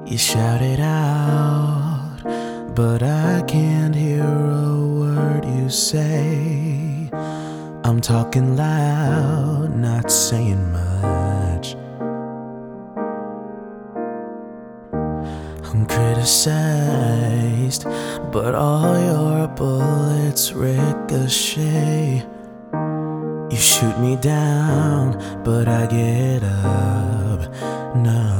You shout it out, but I can't hear a word you say. I'm talking loud, not saying much. I'm criticized, but all your bullets ricochet. You shoot me down, but I get up. No,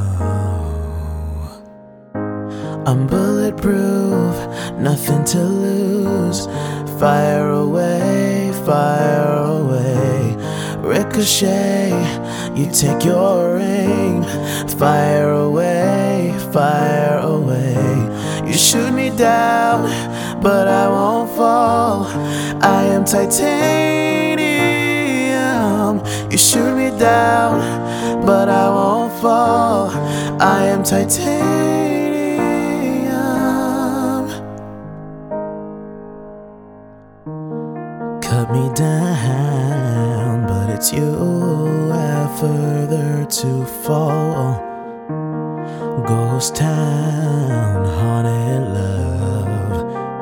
I'm bulletproof, nothing to lose. Fire away, fire away. Ricochet, you take your aim. Fire away, fire away. You shoot me down, but I won't fall. I am titanium. You shoot me down, but I won't fall. I am titanium. Cut me down, but it's you who have further to fall. Ghost town, haunted love.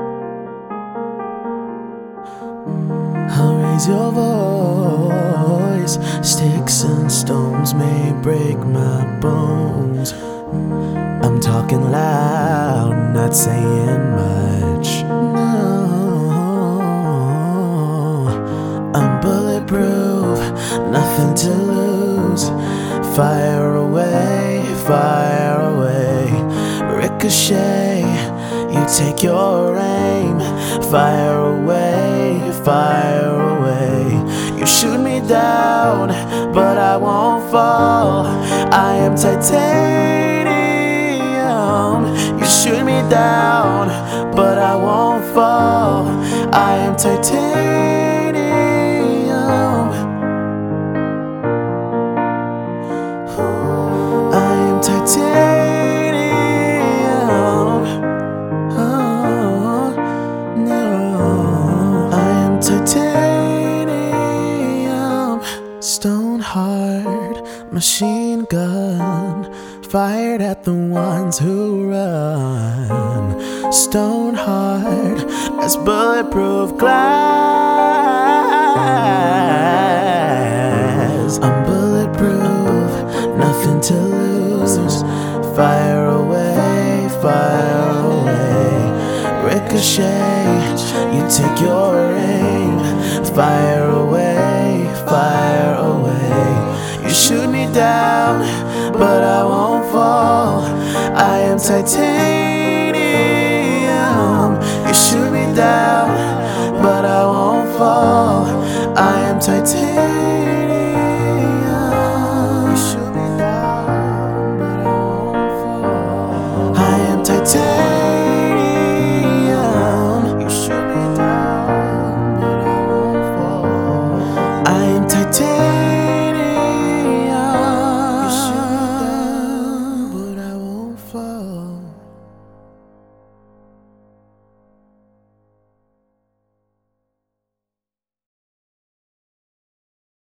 I'll raise your voice. Sticks and stones may break my bones. I'm talking loud, not saying much. No, I'm bulletproof, nothing to lose. Fire away, fire away. Ricochet, you take your aim. Fire away, fire away. You shoot me down, but I won't fall. I am titanium. You shoot me down, but I won't fall. I am titanium. I am titanium. Oh, no. I am titanium. Stone hard machine gun fired at the ones who run. Stone hard as bulletproof glass. I'm bulletproof, nothing to lose. Fire away, fire away. Ricochet, you take your aim. Fire away, fire away. You shoot me down, but I won't fall. I am titanium. You shoot me down, but I won't fall. I am titanium.